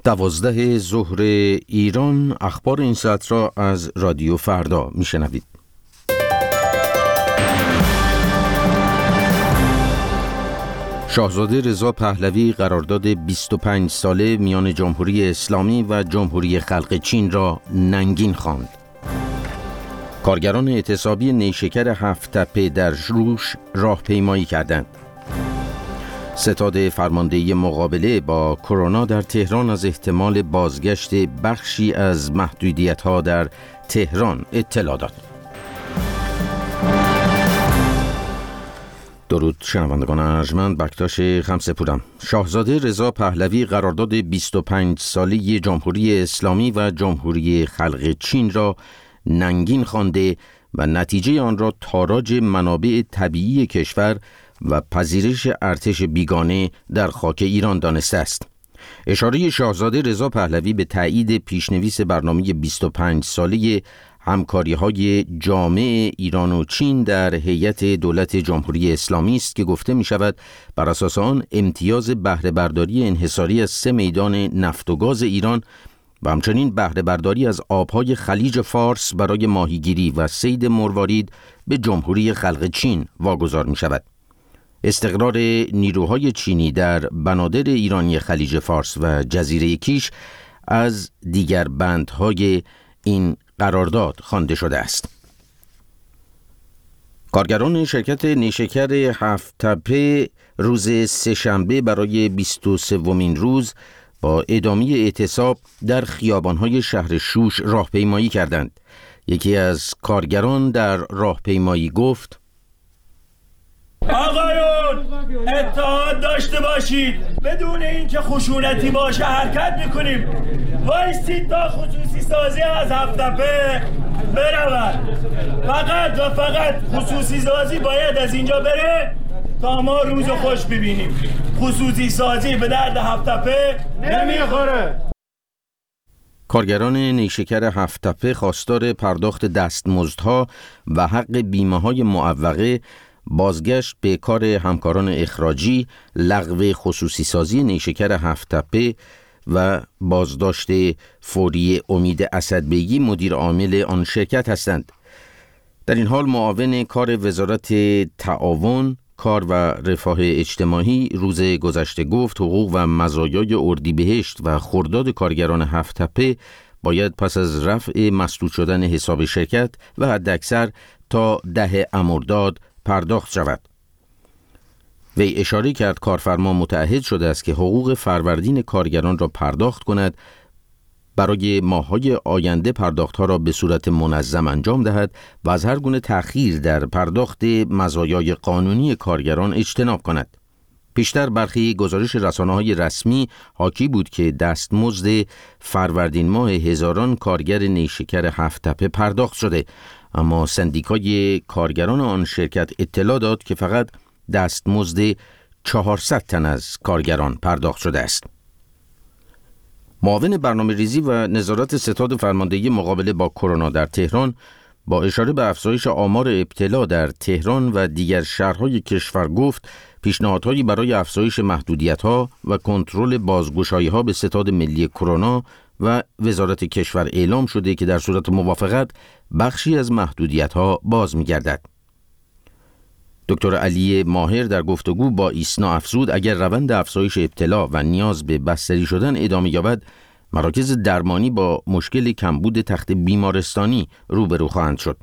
12 ظهر ایران. اخبار این ساعت را از رادیو فردا میشنوید. شاهزاده رضا پهلوی قرارداد 25 ساله میان جمهوری اسلامی و جمهوری خلق چین را ننگین خواند. کارگران اعتصابی نیشکر هفت‌تپه در روش راهپیمایی کردند. ستاد فرماندهی مقابله با کرونا در تهران از احتمال بازگشت بخشی از محدودیت‌ها در تهران اطلاع داد. درود شنوندگان ارجمند، بکتاش خمسپورم. شاهزاده رضا پهلوی قرارداد 25 ساله جمهوری اسلامی و جمهوری خلق چین را ننگین خوانده و نتیجه آن را تاراج منابع طبیعی کشور و پذیرش ارتش بیگانه در خاک ایران دانسته است. اشاره شاهزاده رضا پهلوی به تایید پیشنویس برنامه 25 ساله همکاری‌های جامع ایران و چین در هیئت دولت جمهوری اسلامی است که گفته می شود بر اساس آن امتیاز بهره برداری انحصاری از 3 میدان نفت و گاز ایران و همچنین بهره برداری از آبهای خلیج فارس برای ماهیگیری و صید مروارید به جمهوری خلق چین واگذار می شود. استقرار نیروهای چینی در بنادر ایرانی خلیج فارس و جزیره کیش از دیگر بندهای این قرارداد خوانده شده است. کارگران شرکت نیشکر هفت‌تپه روز سه‌شنبه برای 23مین روز با ادامه اعتصاب در خیابان‌های شهر شوش راهپیمایی کردند. یکی از کارگران در راهپیمایی گفت: آقایون اتحاد داشته باشید، بدون اینکه خشونتی باشه حرکت میکنیم. وایستید تا خصوصی سازی از هفت‌تپه برود. فقط و فقط خصوصی سازی باید از اینجا بره تا ما روز خوش ببینیم. خصوصی سازی به درد هفت‌تپه نمیخوره. کارگران نیشکر هفت‌تپه خواستار پرداخت دستمزدها و حق بیمه‌های معوقه، بازگشت به کار همکاران اخراجی، لغو خصوصی سازی نیشکر هفت‌تپه و بازداشت فوری امید اسدبیگی مدیر عامل آن شرکت هستند. در این حال معاون کار وزارت تعاون، کار و رفاه اجتماعی روز گذشته گفت حقوق و مزایای اردیبهشت و خرداد کارگران هفت‌تپه باید پس از رفع مسدود شدن حساب شرکت و حداکثر تا 10 مرداد پرداخت شود. وی اشاره کرد کارفرما متعهد شده است که حقوق فروردین کارگران را پرداخت کند، برای ماه‌های آینده پرداخت‌ها را به صورت منظم انجام دهد و از هر گونه تأخیر در پرداخت مزایای قانونی کارگران اجتناب کند. پیشتر برخی گزارش رسانه‌های رسمی حاکی بود که دستمزد فروردین ماه هزاران کارگر نیشکر هفت‌تپه پرداخت شده، اما سندیکای کارگران آن شرکت اطلاع داد که فقط دستمزد 400 تن از کارگران پرداخت شده است. معاون برنامه‌ریزی و نظارت ستاد فرماندهی مقابله با کرونا در تهران با اشاره به افزایش آمار ابتلا در تهران و دیگر شهرهای کشور گفت پیشنهادهایی برای افزایش محدودیت‌ها و کنترل بازگشایی‌ها به ستاد ملی کرونا و وزارت کشور اعلام شده که در صورت موافقت بخشی از محدودیت‌ها باز می‌گردد. دکتر علی ماهر در گفتگو با ایسنا افزود اگر روند افزایش ابتلا و نیاز به بستری شدن ادامه یابد، مراکز درمانی با مشکل کمبود تخت بیمارستانی روبرو خواهند شد.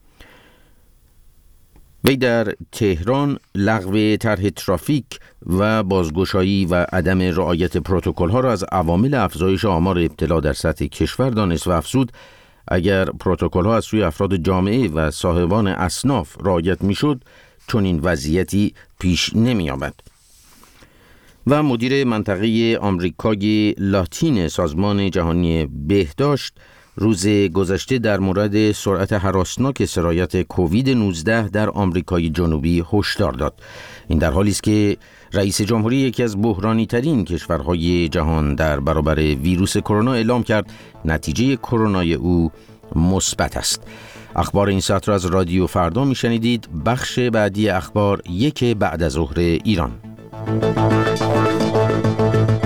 وی در تهران لغو طرح ترافیک و بازگشایی و عدم رعایت پروتکل‌ها را از عوامل افزایش آمار ابتلا در سطح کشور دانست و افزود اگر پروتکل‌ها از سوی افراد جامعه و صاحبان اصناف رعایت می‌شد، چون این وضعیتی پیش نمی آمد. و مدیر منطقه آمریکای لاتین سازمان جهانی بهداشت روز گذشته در مورد سرعت هراسناک سرایت کووید 19 در آمریکای جنوبی هشدار داد. این در حالی است که رئیس جمهوری یکی از بحرانی ترین کشورهای جهان در برابر ویروس کرونا اعلام کرد نتیجه کرونای او مثبت است. اخبار این ساعت را از رادیو فردا میشنیدید. بخش بعدی اخبار 1 بعد از ظهر ایران.